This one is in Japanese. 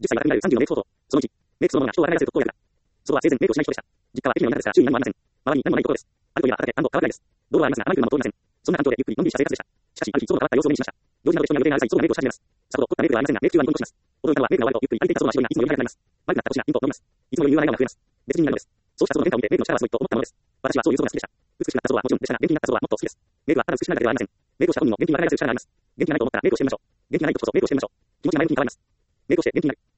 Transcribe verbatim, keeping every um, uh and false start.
じゅっさいは旅になるさんじゅうのメイクフォト。そのいち、メイクそのものが人を笑いらせる特効薬だ。そこは生前メイクをしない人でした。実家は駅の田舎ですが、周囲に何もありません。周りに何もないところです。あるといえば畑、田んぼ、川くらいです。道路はありますが、あまり車も通りません。そんな環境でゆっくりのんびりした生活でした。しかし、ある日、いつもと変わった様子を目にしました。用事など人には予定がある際、いつもがメイクをし始めます。さほど凝ったメイクはありませんが、メイク中はニコニコします。驚いたのはメイクが終わると、ゆっくり歩いていたその足取りがいつもより速くなります。悪くなった腰がピンと伸びます。いつもより言わないようが増えます。別人になるのです。そうしたその変化を見て、メイクの力はすごいと思ったのです。私はそういう像が好きでした。美しくなった像はもちろんでしたが、元気になった像はもっと好きです。メイクはただ美しくなるだけではありません。メイクをした本人も元気に笑いられる力があります。元気がないと思ったらメイクをしてみましょう。元気がないとこそメイクをしてみましょう。気持ちが前向きに変わります。メイクをして元気になる。